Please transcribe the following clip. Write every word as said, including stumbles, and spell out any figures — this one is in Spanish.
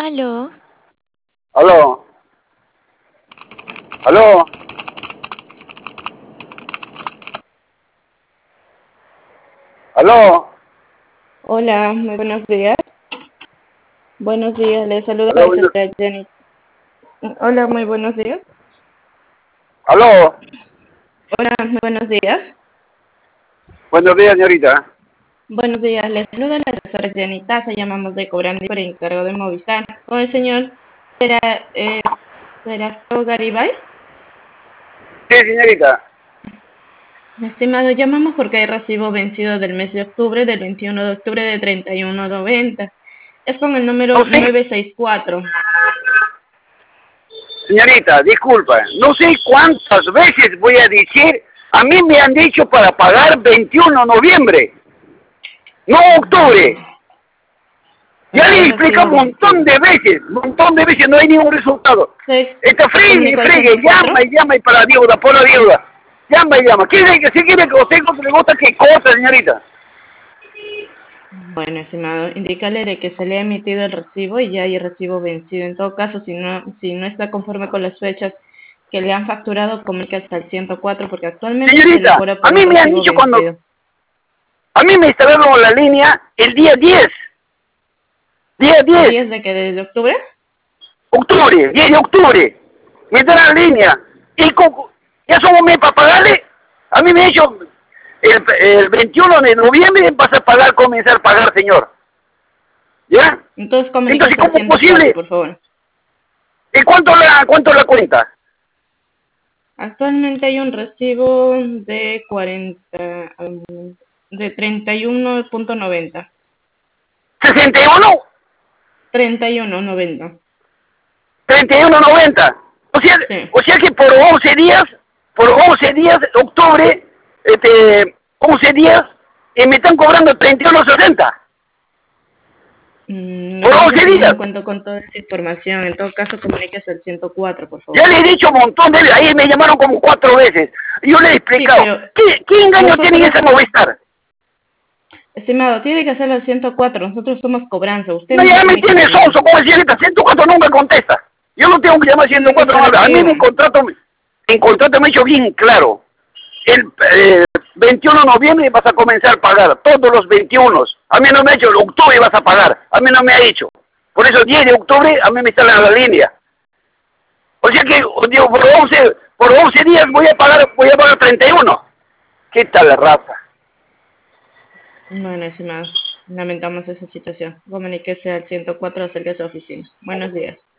Aló, Aló, aló, aló, Hola, muy buenos días. Buenos días, les saluda aló, la bueno- señora Jenny. Hola, muy buenos días. aló, Hola, muy buenos días. buenos días, señorita. Buenos días, les saluda la señora Jenny Taza, llamamos de Cobrandi por encargo de Movistar. Con el señor Sera, eh, Serafio Garibay. Sí, señorita. Estimado, llamamos porque hay recibo vencido del mes de octubre, del veintiuno de octubre de treinta y uno noventa. Es con el número No sé, nueve seis cuatro. señorita, disculpa, no sé cuántas veces voy a decir, a mí me han dicho para pagar veintiuno de noviembre, no octubre. Ya le Bueno, explico un señor, montón disculpe. de veces, un montón de veces, no hay ningún resultado. ¿Se, Está se fregue, comunicó al fregue, ciento llama cuatro? y llama y para la deuda, por la deuda. Llama y llama. ¿Quiere que si quiere que usted no le gusta qué cosa, señorita? Bueno, estimado, indícale de que se le ha emitido el recibo y ya hay recibo vencido. En todo caso, si no, si no está conforme con las fechas que le han facturado, comunique hasta el ciento cuatro porque actualmente se le Señorita, cobra a por mí un me han recibo dicho cuando vencido. A mí me instalaron la línea el día diez, día diez, ¿Días de que desde octubre? octubre, diez de octubre. Me instalaron la línea. Y co- ya somos mes para pagarle. A mí me ha dicho el, el veintiuno de noviembre vas a pagar, comenzar a pagar, señor. ¿Ya? Entonces Entonces, comuníquese al ¿cómo es ciento cuatro, posible? por favor. ¿Y cuánto la, cuánto la cuenta? Actualmente hay un recibo de cuarenta, um, de treinta y uno punto noventa. ¿sesenta y uno? treinta y uno noventa. treinta y uno noventa. O sea, Sí. o sea que por once días, por once días de octubre, este, once días, eh, me están cobrando treinta y uno sesenta. Mm, Lo Por que pasa es once que yo días. no cuento con toda esa información. En todo caso, comuníquese al ciento cuatro, por Ya favor. le he dicho un montón de veces, ahí me llamaron como cuatro veces. Yo le he Sí, explicado, pero ¿qué, qué engaño tiene nosotros, esa Movistar? estimado, tiene que hacerlo al ciento cuatro. Nosotros somos cobranza. Usted No, no se ya me tiene que tiene llamar. sonso, como señorita, ciento cuatro nunca contesta. Yo no tengo que llamar No ciento es cuatro no habla. A mí recibo. mi contrato, en contrato me ha hecho bien claro. El eh, veintiuno de noviembre vas a comenzar a pagar, todos los veintiuno. A mí no me ha dicho, en octubre vas a pagar, a mí no me ha dicho. Por eso diez de octubre a mí me sale a la línea. O sea que, digo, por once, por once días voy a pagar, voy a pagar treinta y uno. ¿Qué tal la raza? Bueno, estimado, lamentamos esa situación. Comuníquese al ciento cuatro acerca de su oficina. Buenos días.